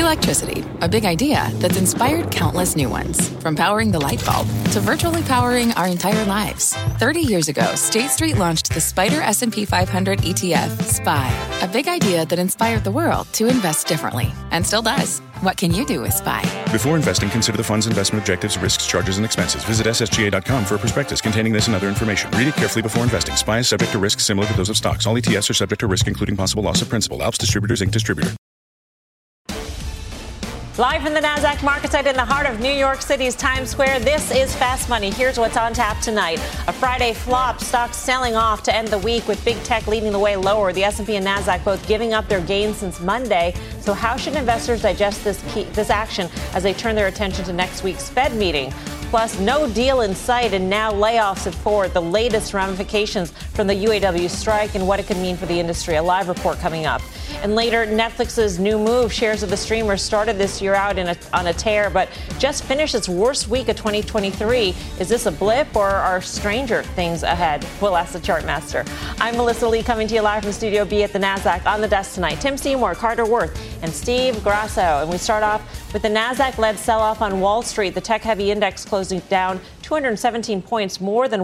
Electricity, a big idea that's inspired countless new ones. From powering the light bulb to virtually powering our entire lives. 30 years ago, State Street launched the SPDR S&P 500 ETF, SPY. A big idea that inspired the world to invest differently. And still does. What can you do with SPY? Before investing, consider the fund's investment objectives, risks, charges, and expenses. Visit ssga.com for a prospectus containing this and other information. Read it carefully before investing. SPY is subject to risks similar to those of stocks. All ETFs are subject to risk, including possible loss of principal. Alps Distributors, Inc. Distributor. Live from the NASDAQ market site in the heart of New York City's Times Square, this is Fast Money. Here's what's on tap tonight. A Friday flop, stocks selling off to end the week with big tech leading the way lower. The S&P and NASDAQ both giving up their gains since Monday. So how should investors digest this action as they turn their attention to next week's Fed meeting? Plus, no deal in sight, and now layoffs have forward the latest ramifications from the UAW strike and what it could mean for the industry. A live report coming up. And later, Netflix's new move. Shares of the streamer started this year out on a tear, but just finished its worst week of 2023. Is this a blip, or are stranger things ahead? We'll ask the chart master. I'm Melissa Lee, coming to you live from Studio B at the NASDAQ. On the desk tonight, Tim Seymour, Carter Worth, and Steve Grasso. And we start off with the NASDAQ-led sell-off on Wall Street. The tech-heavy index closing down 217 points, more than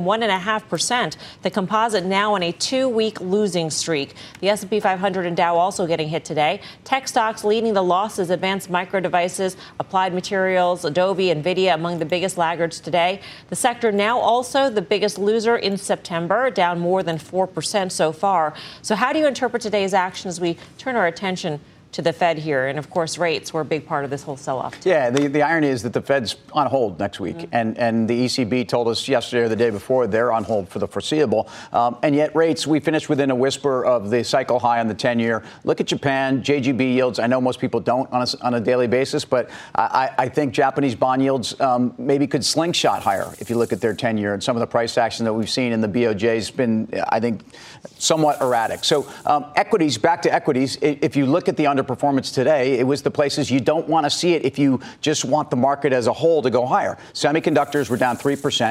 1.5%. The composite now on a 2-week losing streak. The S&P 500 and Dow also getting hit today. Tech stocks leading the losses. Advanced Micro Devices, Applied Materials, Adobe, NVIDIA among the biggest laggards today. The sector now also the biggest loser in September, down more than 4% so far. So how do you interpret today's action as we turn our attention to the Fed here? And, of course, rates were a big part of this whole sell-off. Yeah, the irony is that the Fed's on hold next week. And the ECB told us yesterday or the day before they're on hold for the foreseeable. And yet rates, we finished within a whisper of the cycle high on the 10-year. Look at Japan, JGB yields. I know most people don't on a daily basis, but I think Japanese bond yields maybe could slingshot higher if you look at their 10-year. And some of the price action that we've seen in the BOJ has been, I think, somewhat erratic. So equities, back to equities, if you look at the underperformance today, it was the places you don't want to see it if you just want the market as a whole to go higher. Semiconductors were down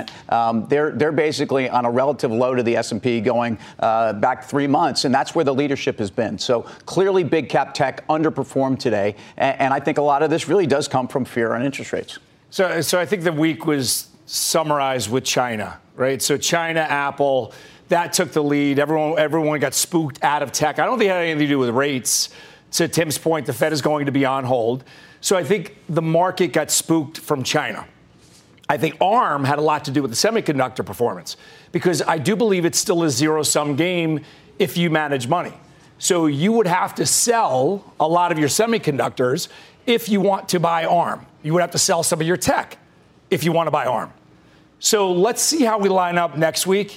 3%. They're basically on a relative low to the S&P going back 3 months, and that's where the leadership has been. So clearly big cap tech underperformed today, and I think a lot of this really does come from fear on interest rates. So I think the week was summarized with China, right? So China, Apple, that took the lead. Everyone got spooked out of tech. I don't think it had anything to do with rates. To Tim's point, the Fed is going to be on hold. So I think the market got spooked from China. I think ARM had a lot to do with the semiconductor performance, because I do believe it's still a zero-sum game if you manage money. So you would have to sell a lot of your semiconductors if you want to buy ARM. You would have to sell some of your tech if you want to buy ARM. So let's see how we line up next week.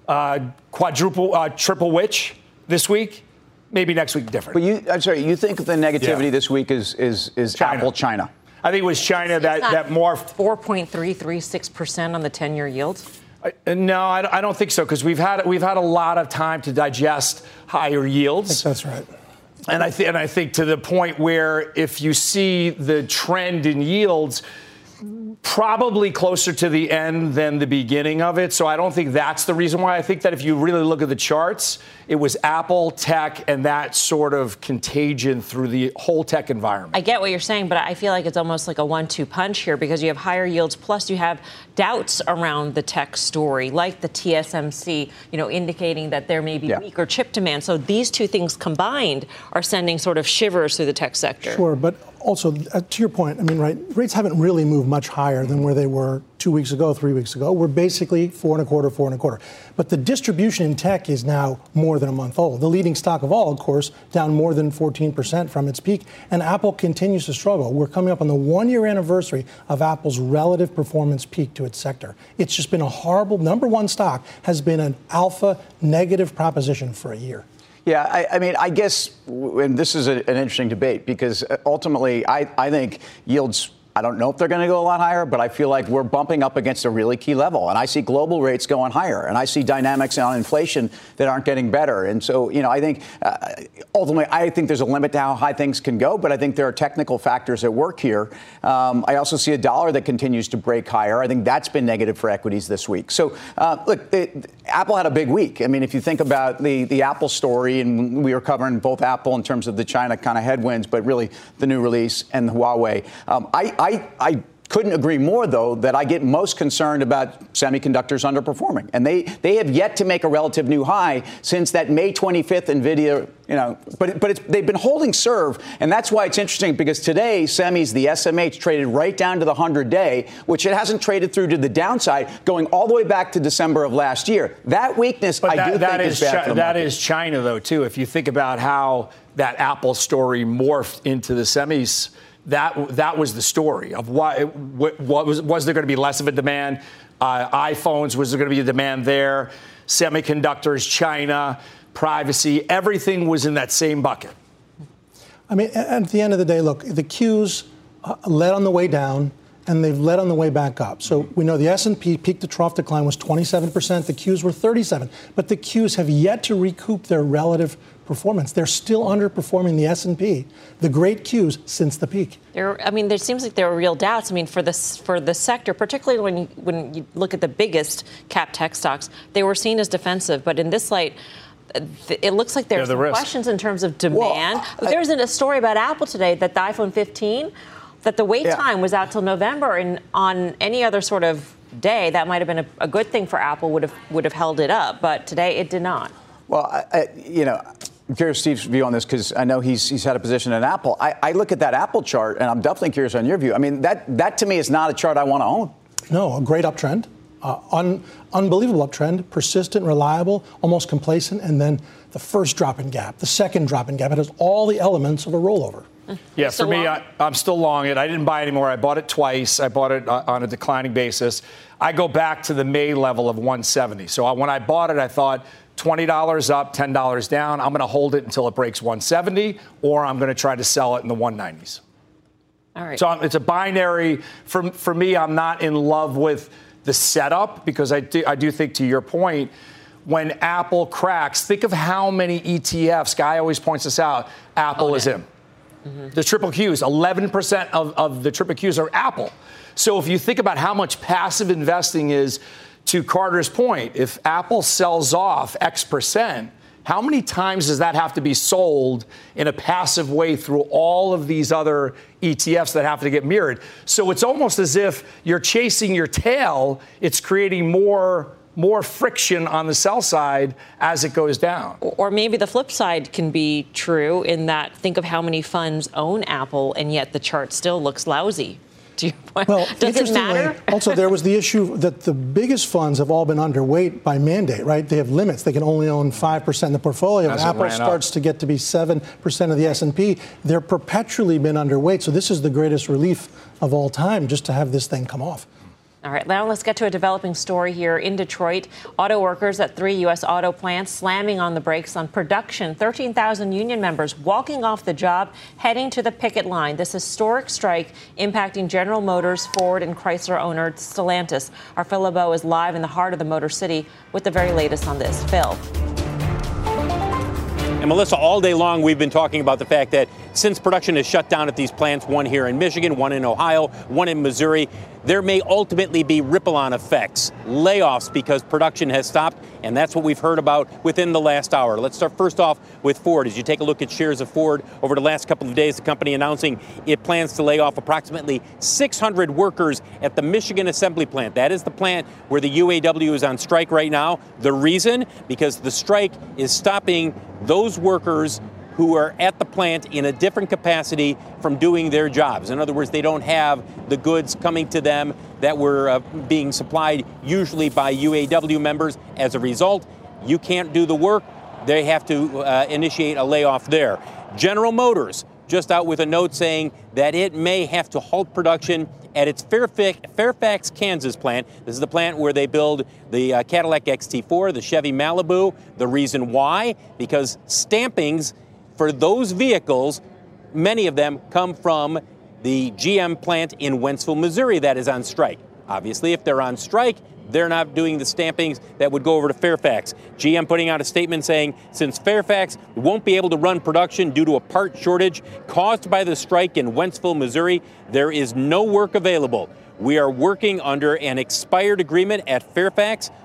Triple witch this week. Maybe next week different. But you think the negativity this week is China. Apple, China? I think it was China that morphed. 4.336% on the 10-year yield. No, I don't think so, because we've had a lot of time to digest higher yields. I think that's right. And I think to the point where if you see the trend in yields, probably closer to the end than the beginning of it. So I don't think that's the reason why. I think that if you really look at the charts, it was Apple, tech, and that sort of contagion through the whole tech environment. I get what you're saying, but I feel like it's almost like a 1-2 punch here, because you have higher yields, plus you have doubts around the tech story, like the TSMC, indicating that there may be weaker chip demand. So these two things combined are sending sort of shivers through the tech sector. Sure, but also, to your point, rates haven't really moved much higher than where they were 2 weeks ago, 3 weeks ago. We're basically 4.25. But the distribution in tech is now more than a month old. The leading stock of all, of course, down more than 14% from its peak. And Apple continues to struggle. We're coming up on the 1-year anniversary of Apple's relative performance peak to its sector. It's just been a horrible, number one stock has been an alpha negative proposition for a year. Yeah, I guess, and this is an interesting debate, because ultimately I think yields, I don't know if they're going to go a lot higher, but I feel like we're bumping up against a really key level. And I see global rates going higher, and I see dynamics on inflation that aren't getting better. And so, I think ultimately, I think there's a limit to how high things can go, but I think there are technical factors at work here. I also see a dollar that continues to break higher. I think that's been negative for equities this week. So, look, Apple had a big week. I mean, if you think about the Apple story, and we were covering both Apple in terms of the China kind of headwinds, but really the new release and the Huawei. I couldn't agree more, though, that I get most concerned about semiconductors underperforming. And they have yet to make a relative new high since that May 25th NVIDIA, they've been holding serve. And that's why it's interesting, because today, semis, the SMH, traded right down to the 100-day, which it hasn't traded through to the downside, going all the way back to December of last year. That weakness, I do think is bad for the market. That is China, though, too. If you think about how that Apple story morphed into the semis, that was the story of what was there going to be less of a demand? iPhones, was there going to be a demand there? Semiconductors, China, privacy, everything was in that same bucket. I mean, at the end of the day, look, the Qs led on the way down, and they've led on the way back up. So we know the S&P peak to trough decline was 27%. The Qs were 37%. But the Qs have yet to recoup their relative performance. They're still underperforming the S&P, the great Qs, since the peak. There seems like there are real doubts. I mean, for the sector, particularly when you look at the biggest cap tech stocks, they were seen as defensive. But in this light, it looks like there's some questions in terms of demand. Well, there's a story about Apple today that the iPhone 15, that the wait time was out till November, and on any other sort of day, that might have been a good thing for Apple, would have held it up. But today, it did not. Well, I'm curious Steve's view on this, because I know he's had a position in Apple. I look at that Apple chart, and I'm definitely curious on your view. I mean, that to me is not a chart I want to own. No, a great uptrend. Unbelievable uptrend, persistent, reliable, almost complacent, and then the first drop in gap, the second drop in gap. It has all the elements of a rollover. Yeah, for me, I'm still long it. I didn't buy anymore. I bought it twice. I bought it on a declining basis. I go back to the May level of 170. So when I bought it, I thought $20 up, $10 down. I'm going to hold it until it breaks 170, or I'm going to try to sell it in the 190s. All right. So it's a binary. For me, I'm not in love with the setup, because I do think, to your point, when Apple cracks, think of how many ETFs, Guy always points this out, Apple is in. Mm-hmm. The triple Qs, 11% of the triple Qs are Apple. So if you think about how much passive investing is, to Carter's point, if Apple sells off X percent, how many times does that have to be sold in a passive way through all of these other ETFs that have to get mirrored? So it's almost as if you're chasing your tail. It's creating more friction on the sell side as it goes down. Or maybe the flip side can be true, in that think of how many funds own Apple, and yet the chart still looks lousy. Well, does it matter? Also, there was the issue that the biggest funds have all been underweight by mandate, right? They have limits. They can only own 5% of the portfolio. As Apple starts to get to be 7% of the S&P, they're perpetually been underweight. So this is the greatest relief of all time, just to have this thing come off. All right, now let's get to a developing story here in Detroit. Auto workers at 3 U.S. auto plants slamming on the brakes on production. 13,000 union members walking off the job, heading to the picket line. This historic strike impacting General Motors, Ford, and Chrysler owner Stellantis. Our Phil LeBeau is live in the heart of the Motor City with the very latest on this. Phil. And Melissa, all day long we've been talking about the fact that since production is shut down at these plants, one here in Michigan, one in Ohio, one in Missouri, there may ultimately be ripple-on effects, layoffs, because production has stopped, and that's what we've heard about within the last hour. Let's start first off with Ford. As you take a look at shares of Ford over the last couple of days, the company announcing it plans to lay off approximately 600 workers at the Michigan assembly plant. That is the plant where the UAW is on strike right now. The reason? Because the strike is stopping those workers who are at the plant in a different capacity from doing their jobs. In other words, they don't have the goods coming to them that were being supplied usually by UAW members. As a result, you can't do the work. They have to initiate a layoff there. General Motors just out with a note saying that it may have to halt production at its Fairfax, Kansas plant. This is the plant where they build the Cadillac XT4, the Chevy Malibu. The reason why? Because stampings for those vehicles, many of them come from the GM plant in Wentzville, Missouri that is on strike. Obviously, if they're on strike, they're not doing the stampings that would go over to Fairfax. GM putting out a statement saying since Fairfax won't be able to run production due to a part shortage caused by the strike in Wentzville, Missouri, there is no work available. We are working under an expired agreement at Fairfax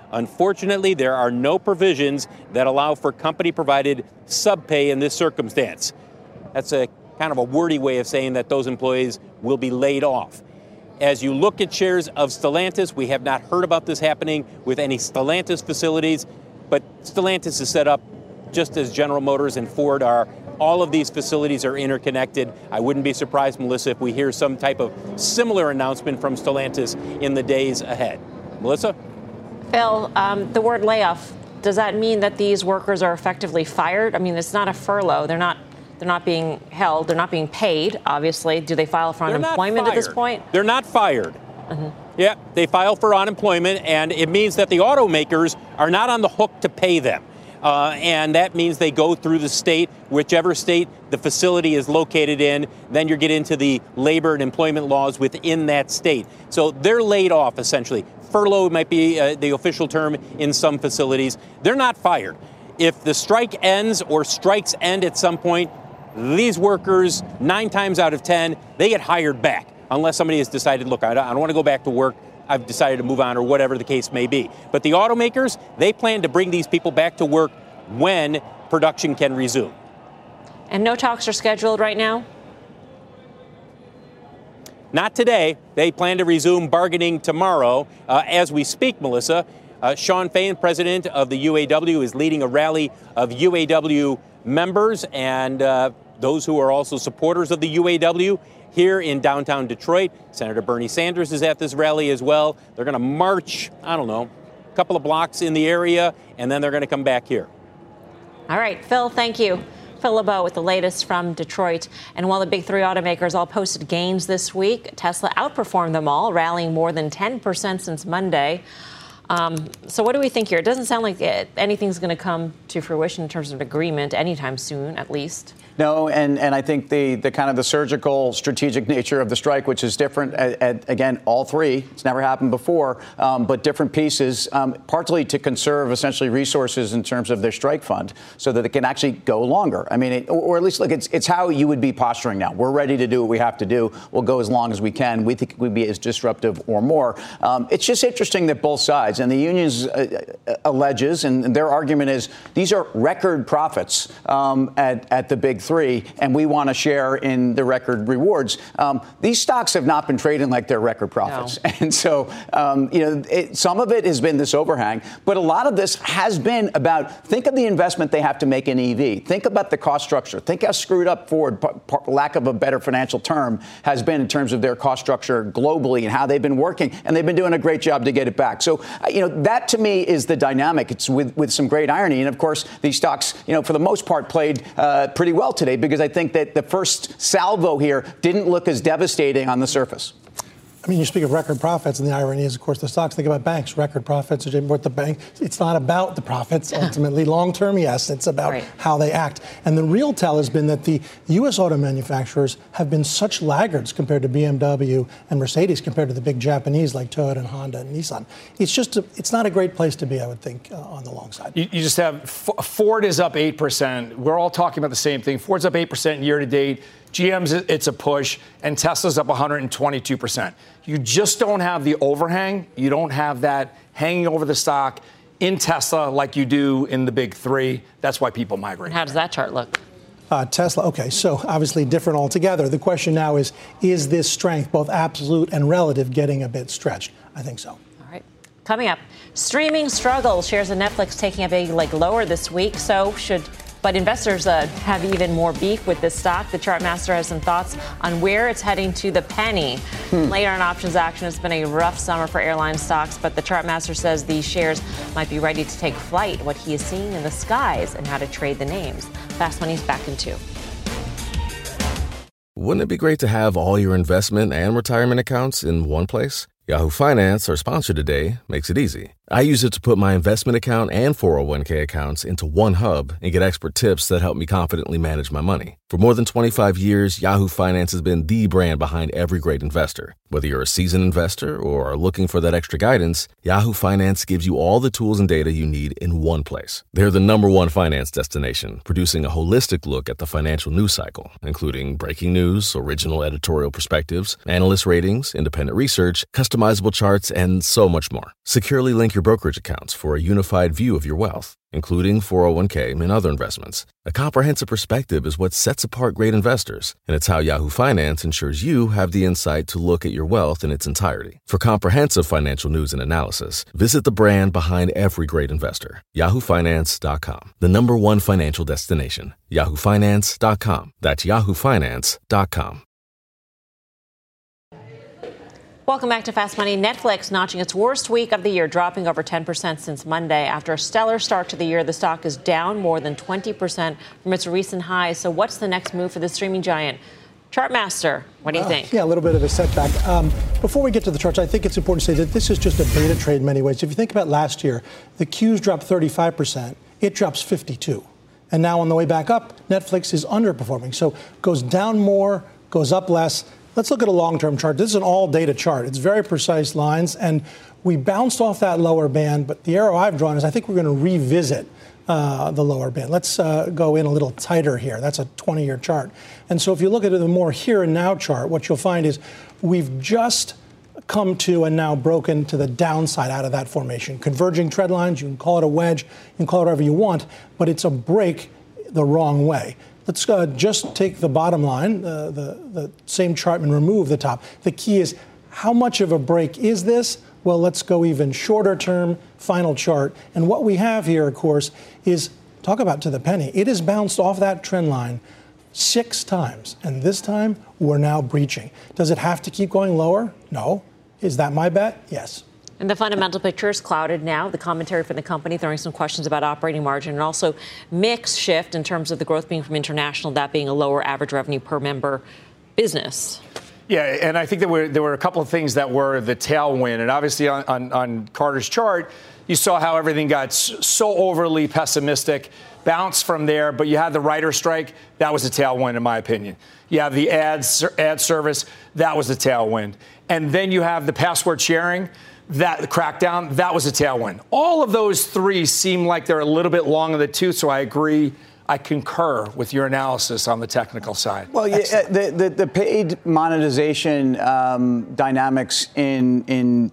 Unfortunately, there are no provisions that allow for company-provided subpay in this circumstance. That's a kind of a wordy way of saying that those employees will be laid off. As you look at shares of Stellantis, we have not heard about this happening with any Stellantis facilities, but Stellantis is set up just as General Motors and Ford are. All of these facilities are interconnected. I wouldn't be surprised, Melissa, if we hear some type of similar announcement from Stellantis in the days ahead. Melissa? Phil, the word layoff, does that mean that these workers are effectively fired? I mean, it's not a furlough. They're not being held. They're not being paid, obviously. Do they file for unemployment at this point? They're not fired. Mm-hmm. Yeah, they file for unemployment, and it means that the automakers are not on the hook to pay them. And that means they go through the state, whichever state the facility is located in. Then you get into the labor and employment laws within that state. So they're laid off, essentially. Furlough might be the official term in some facilities. They're not fired. If the strike ends or strikes end at some point, these workers, 9 times out of 10, they get hired back. Unless somebody has decided, look, I don't want to go back to work. I've decided to move on, or whatever the case may be. But the automakers, they plan to bring these people back to work when production can resume. And no talks are scheduled right now? Not today. They plan to resume bargaining tomorrow. As we speak, Melissa, Sean Fain, president of the UAW, is leading a rally of UAW members and those who are also supporters of the UAW here in downtown Detroit. Senator Bernie Sanders is at this rally as well. They're going to march, I don't know, a couple of blocks in the area, and then they're going to come back here. All right, Phil, thank you. Phil LeBeau with the latest from Detroit. And while the big 3 automakers all posted gains this week, Tesla outperformed them all, rallying more than 10% since Monday. So what do we think here? It doesn't sound like anything's going to come to fruition in terms of an agreement anytime soon, at least. No, and I think the kind of the surgical, strategic nature of the strike, which is different, again, all 3, it's never happened before, but different pieces, partly to conserve essentially resources in terms of their strike fund so that it can actually go longer. I mean, or at least, look, it's how you would be posturing now. We're ready to do what we have to do. We'll go as long as we can. We think it would be as disruptive or more. It's just interesting that both sides, and the unions alleges, and their argument is, these are record profits at the big 3, and we want to share in the record rewards. These stocks have not been trading like they're record profits. No. And so, some of it has been this overhang, but a lot of this has been about, think of the investment they have to make in EV. Think about the cost structure. Think how screwed up Ford, lack of a better financial term, has been in terms of their cost structure globally and how they've been working, and they've been doing a great job to get it back. So, that to me is the dynamic. It's with some great irony. And of course, these stocks, for the most part, played pretty well today, because I think that the first salvo here didn't look as devastating on the surface. I mean, you speak of record profits, and the irony is, of course, the stocks. Think about banks, record profits. What the bank? It's not about the profits ultimately. Long term, yes, it's about how they act. And the real tell has been that the U.S. auto manufacturers have been such laggards compared to BMW and Mercedes, compared to the big Japanese like Toyota and Honda and Nissan. It's not a great place to be, I would think, on the long side. You just have Ford is up 8%. We're all talking about the same thing. Ford's up 8% year to date. GM's, it's a push, and Tesla's up 122%. You just don't have the overhang. You don't have that hanging over the stock in Tesla like you do in the big 3. That's why people migrate. How does that chart look? Tesla, okay, so obviously different altogether. The question now is this strength, both absolute and relative, getting a bit stretched? I think so. All right. Coming up, streaming struggles. Shares of Netflix taking a big leg lower this week, but investors have even more beef with this stock. The Chartmaster has some thoughts on where it's heading to the penny. Later in options action, it's been a rough summer for airline stocks, but the Chartmaster says these shares might be ready to take flight. What he is seeing in the skies and how to trade the names. Fast Money's back in 2. Wouldn't it be great to have all your investment and retirement accounts in one place? Yahoo Finance, our sponsor today, makes it easy. I use it to put my investment account and 401k accounts into one hub and get expert tips that help me confidently manage my money. For more than 25 years, Yahoo Finance has been the brand behind every great investor. Whether you're a seasoned investor or are looking for that extra guidance, Yahoo Finance gives you all the tools and data you need in one place. They're the #1 finance destination, producing a holistic look at the financial news cycle, including breaking news, original editorial perspectives, analyst ratings, independent research, customizable charts, and so much more. Securely link your brokerage accounts for a unified view of your wealth, including 401k and other investments. A comprehensive perspective is what sets apart great investors, and it's how Yahoo Finance ensures you have the insight to look at your wealth in its entirety. For comprehensive financial news and analysis, visit the brand behind every great investor, yahoofinance.com, the #1 financial destination, yahoofinance.com. That's yahoofinance.com. Welcome back to Fast Money. Netflix notching its worst week of the year, dropping over 10% since Monday. After a stellar start to the year, the stock is down more than 20% from its recent highs. So what's the next move for the streaming giant? Chartmaster, what do you think? Yeah, a little bit of a setback. Before we get to the charts, I think it's important to say that this is just a beta trade in many ways. If you think about last year, the Qs dropped 35%. It drops 52%. And now on the way back up, Netflix is underperforming. So goes down more, goes up less. Let's look at a long-term chart. This is an all-data chart. It's very precise lines, and we bounced off that lower band, but the arrow I've drawn is I think we're going to revisit the lower band. Let's go in a little tighter here. That's a 20-year chart. And so if you look at the more here and now chart, what you'll find is we've just come to and now broken to the downside out of that formation. Converging trend lines, you can call it a wedge, you can call it whatever you want, but it's a break the wrong way. Let's just take the bottom line, the same chart, and remove the top. The key is, how much of a break is this? Well, let's go even shorter term, final chart. And what we have here, of course, is, talk about to the penny. It has bounced off that trend line 6 times. And this time, we're now breaching. Does it have to keep going lower? No. Is that my bet? Yes. And the fundamental picture is clouded now. The commentary from the company throwing some questions about operating margin and also mix shift in terms of the growth being from international, that being a lower average revenue per member business. Yeah, and I think there were a couple of things that were the tailwind. And obviously on Carter's chart, you saw how everything got so overly pessimistic, bounced from there, but you had the writer's strike. That was a tailwind, in my opinion. You have the ad service. That was a tailwind. And then you have the password sharing. That crackdown, that was a tailwind. All of those three seem like they're a little bit long in the tooth, so I agree. I concur with your analysis on the technical side. Well, yeah, the paid monetization dynamics in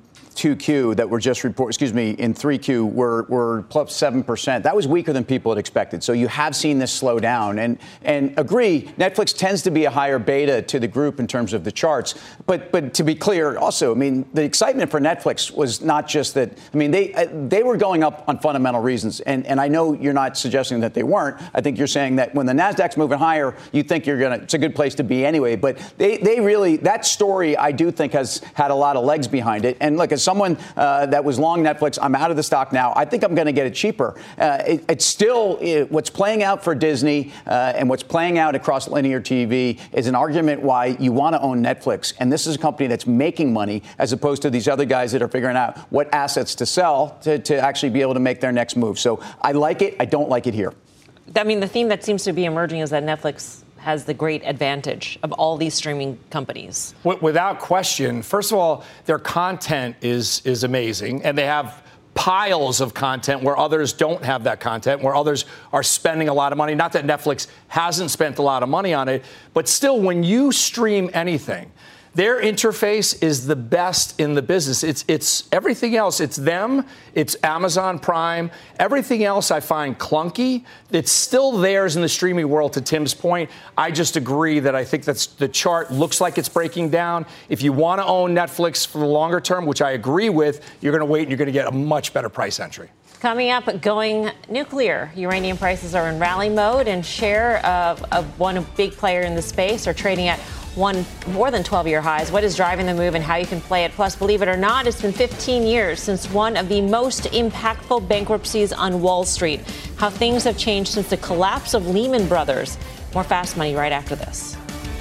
2Q that were just reported, in 3Q were plus 7%. That was weaker than people had expected. So you have seen this slow down. And agree, Netflix tends to be a higher beta to the group in terms of the charts. But to be clear, also, I mean, the excitement for Netflix was not just that. I mean, they were going up on fundamental reasons. And I know you're not suggesting that they weren't. I think you're saying that when the Nasdaq's moving higher, you think it's a good place to be anyway. But they really, that story, I do think, has had a lot of legs behind it. And look, as someone that was long Netflix, I'm out of the stock now. I think I'm going to get it cheaper. It's still what's playing out for Disney and what's playing out across linear TV is an argument why you want to own Netflix. And this is a company that's making money as opposed to these other guys that are figuring out what assets to sell to actually be able to make their next move. So I like it. I don't like it here. I mean, the theme that seems to be emerging is that Netflix has the great advantage of all these streaming companies. Without question. First of all, their content is amazing, and they have piles of content where others don't have that content, where others are spending a lot of money. Not that Netflix hasn't spent a lot of money on it, but still, when you stream anything, their interface is the best in the business. It's everything else. It's them. It's Amazon Prime. Everything else I find clunky. It's still theirs in the streaming world, to Tim's point. I just agree that I think that's the chart looks like it's breaking down. If you want to own Netflix for the longer term, which I agree with, you're going to wait and you're going to get a much better price entry. Coming up, going nuclear. Uranium prices are in rally mode, and share of one big player in the space are trading at more than 12-year highs. What is driving the move and how you can play it? Plus, believe it or not, it's been 15 years since one of the most impactful bankruptcies on Wall Street. How things have changed since the collapse of Lehman Brothers. More Fast Money right after this.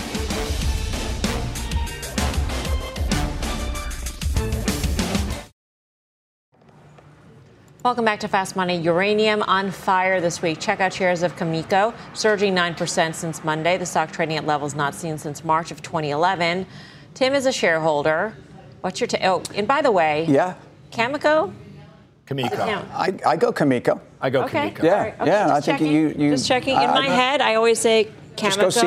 Welcome back to Fast Money. Uranium on fire this week. Check out shares of Cameco, surging 9% since Monday. The stock trading at levels not seen since March of 2011. Tim is a shareholder. What's your and by the way, yeah, Cameco? Cameco. I go Cameco. I go Cameco. Yeah, right. Okay, yeah. I think you just checking. In my head, I always say Cameco. Just go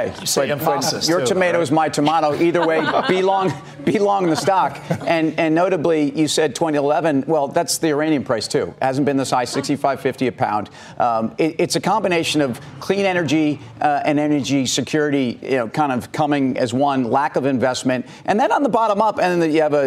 CCJ. Your tomato is my tomato. Either way, be long the stock. And notably, you said 2011. Well, that's the uranium price too. It hasn't been this high, $65.50 a pound. It's a combination of clean energy and energy security, kind of coming as one. Lack of investment, and then on the bottom up, and then you have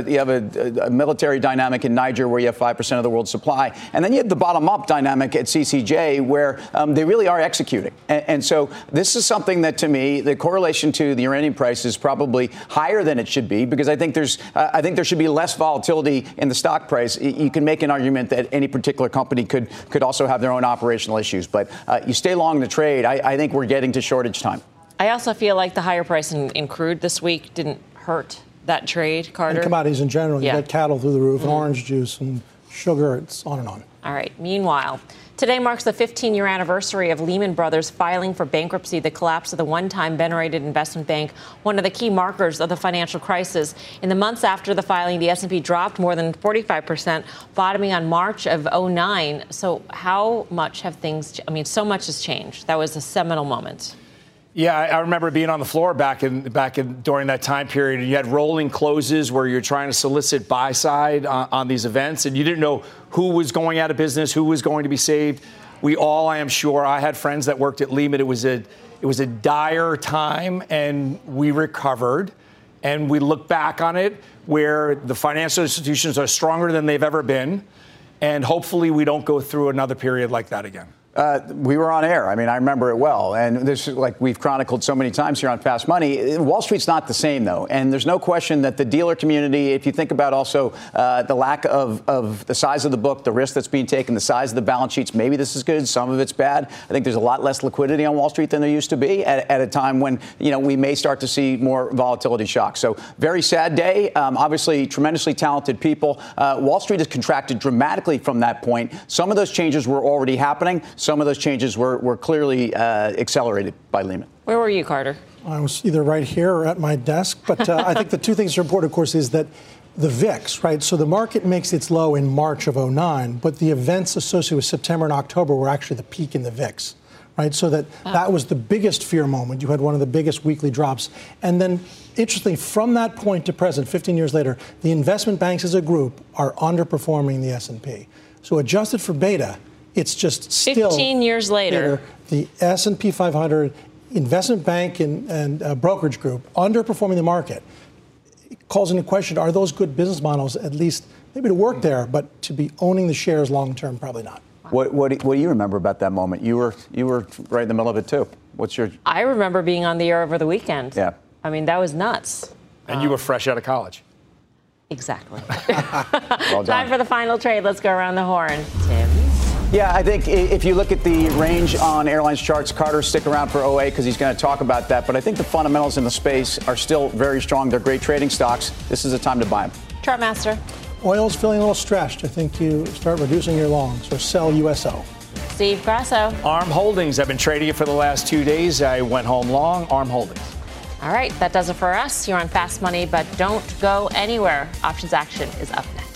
a military dynamic in Niger where you have 5% of the world's supply, and then you have the bottom up dynamic at CCJ where they really are executing. And so this is something that, to me, the correlation to the uranium price is probably higher than it should be, because I think there should be less volatility in the stock price. You can make an argument that any particular company could also have their own operational issues, but you stay long the trade. I think we're getting to shortage time. I also feel like the higher price in crude this week didn't hurt that trade, Carter. And commodities in general. You got cattle through the roof, orange juice and sugar. It's on and on. All right. Meanwhile, today marks the 15-year anniversary of Lehman Brothers filing for bankruptcy, the collapse of the one-time venerated investment bank, one of the key markers of the financial crisis. In the months after the filing, the S&P dropped more than 45%, bottoming on March of 2009. So how much have things, so much has changed. That was a seminal moment. Yeah, I remember being on the floor back in during that time period. And you had rolling closes where you're trying to solicit buy side on these events, and you didn't know who was going out of business, who was going to be saved. We all, I am sure, I had friends that worked at Lehman. It was a dire time, and we recovered, and we look back on it where the financial institutions are stronger than they've ever been, and hopefully we don't go through another period like that again. We were on air. I rember it well. And this is like we've chronicled so many times here on Fast Money. Wall Street's not the same, though. And there's no question that the dealer community, if you think about also the lack of the size of the book, the risk that's being taken, the size of the balance sheets, maybe this is good, some of it's bad. I think there's a lot less liquidity on Wall Street than there used to be at a time when, we may start to see more volatility shocks. So very sad day. Obviously, tremendously talented people. Wall Street has contracted dramatically from that point. Some of those changes were already happening. Some of those changes were clearly accelerated by Lehman. Where were you, Carter? I was either right here or at my desk. But I think the two things that are important, of course, is that the VIX, right? So the market makes its low in March of 2009, but the events associated with September and October were actually the peak in the VIX, right? So that was the biggest fear moment. You had one of the biggest weekly drops. And then, interestingly, from that point to present, 15 years later, the investment banks as a group are underperforming the S&P. So adjusted for beta, it's just still 15 years later. The S&P 500 investment bank and brokerage group underperforming the market. It calls into question, are those good business models, at least maybe to work there, but to be owning the shares long term, probably not. What do you remember about that moment? You were right in the middle of it too. I remember being on the air over the weekend. Yeah. That was nuts. And you were fresh out of college. Exactly. Well done. Time for the final trade. Let's go around the horn. Tim? Yeah, I think if you look at the range on airlines charts, Carter, stick around for OA because he's going to talk about that. But I think the fundamentals in the space are still very strong. They're great trading stocks. This is a time to buy them. Chartmaster. Oil's feeling a little stretched. I think you start reducing your longs or sell USO. Steve Grasso. ARM Holdings. I've been trading it for the last 2 days. I went home long. ARM Holdings. All right, that does it for us. You're on Fast Money, but don't go anywhere. Options Action is up next.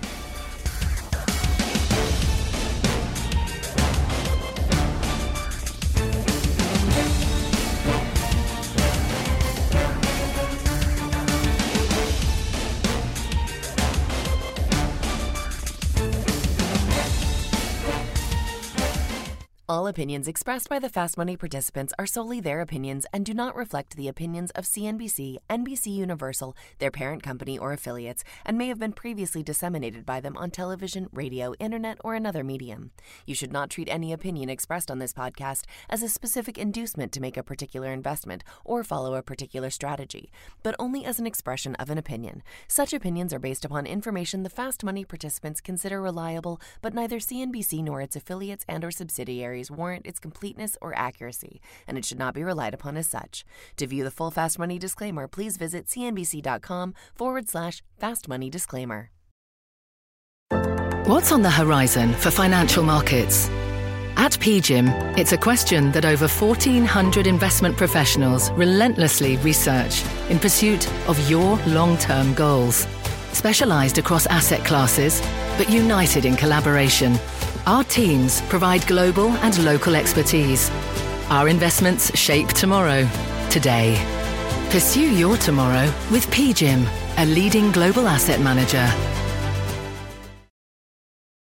All opinions expressed by the Fast Money participants are solely their opinions and do not reflect the opinions of CNBC, NBC Universal, their parent company, or affiliates, and may have been previously disseminated by them on television, radio, internet, or another medium. You should not treat any opinion expressed on this podcast as a specific inducement to make a particular investment or follow a particular strategy, but only as an expression of an opinion. Such opinions are based upon information the Fast Money participants consider reliable, but neither CNBC nor its affiliates and or subsidiaries warrant its completeness or accuracy, and it should not be relied upon as such. To view the full Fast Money disclaimer, please visit cnbc.com/Fast Money Disclaimer. What's on the horizon for financial markets? At PGIM, it's a question that over 1,400 investment professionals relentlessly research in pursuit of your long-term goals. Specialized across asset classes, but united in collaboration, our teams provide global and local expertise, Our investments shape tomorrow, today. Pursue your tomorrow with PGIM, a leading global asset manager.